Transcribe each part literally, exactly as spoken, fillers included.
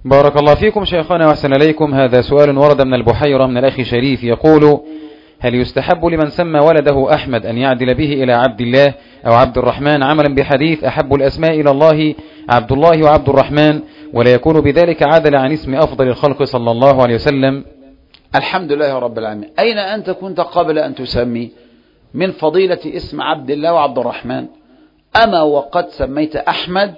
بارك الله فيكم شيخنا وأحسن إليكم. هذا سؤال ورد من البحيرة من الأخ شريف يقول: هل يستحب لمن سمى ولده أحمد أن يعدل به إلى عبد الله أو عبد الرحمن عملا بحديث أحب الأسماء إلى الله عبد الله وعبد الرحمن، ولا يكون بذلك عدل عن اسم أفضل الخلق صلى الله عليه وسلم؟ الحمد لله رب العالمين. أين أنت كنت قبل أن تسمي من فضيلة اسم عبد الله وعبد الرحمن؟ أما وقد سميت أحمد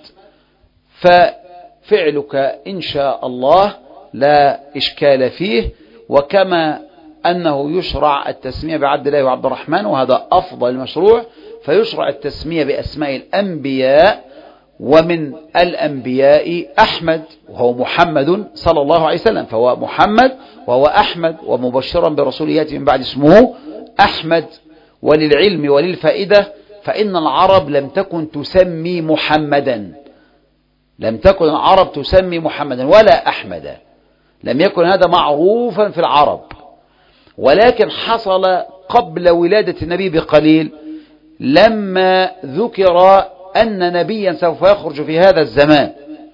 ففعلك إن شاء الله لا إشكال فيه، وكما أنه يشرع التسمية بعبد الله وعبد الرحمن وهذا أفضل المشروع، فيشرع التسمية بأسماء الأنبياء، ومن الأنبياء أحمد وهو محمد صلى الله عليه وسلم، فهو محمد وهو أحمد، ومبشرا برسول يأتي من بعد اسمه أحمد. وللعلم وللفائدة فإن العرب لم تكن تسمي محمدا، لم تكن العرب تسمي محمدا ولا أحمدا، لم يكن هذا معروفا في العرب، ولكن حصل قبل ولادة النبي بقليل لما ذكر أن نبيا سوف يخرج في هذا الزمان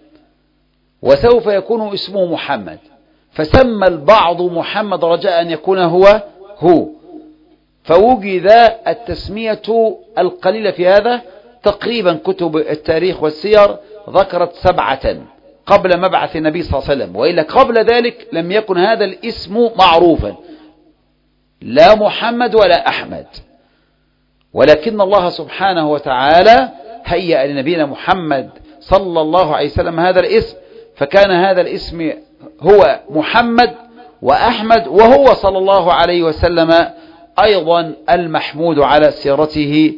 وسوف يكون اسمه محمد، فسمى البعض محمد رجاء أن يكون هو هو، فوجد التسمية القليلة في هذا. تقريبا كتب التاريخ والسير ذكرت سبعة قبل مبعث النبي صلى الله عليه وسلم، وإلا قبل ذلك لم يكن هذا الاسم معروفا، لا محمد ولا أحمد، ولكن الله سبحانه وتعالى هيأ لنبينا محمد صلى الله عليه وسلم هذا الاسم، فكان هذا الاسم هو محمد وأحمد، وهو صلى الله عليه وسلم أيضا المحمود على سيرته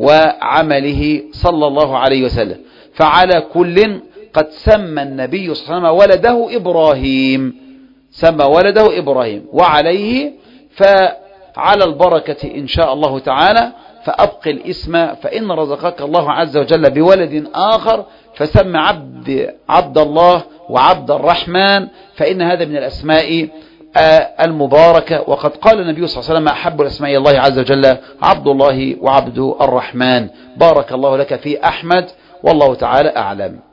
وعمله صلى الله عليه وسلم. فعلى كل قد سمى النبي صلى الله عليه وسلم ولده إبراهيم، سمى ولده إبراهيم، وعليه فعلى البركة إن شاء الله تعالى فأبقي الاسم، فإن رزقك الله عز وجل بولد آخر فسمى عبد, عبد الله وعبد الرحمن، فإن هذا من الأسماء المباركة. وقد قال النبي صلى الله عليه وسلم: أحب الأسماء الله عز وجل عبد الله وعبد الرحمن. بارك الله لك في أحمد، والله تعالى أعلم.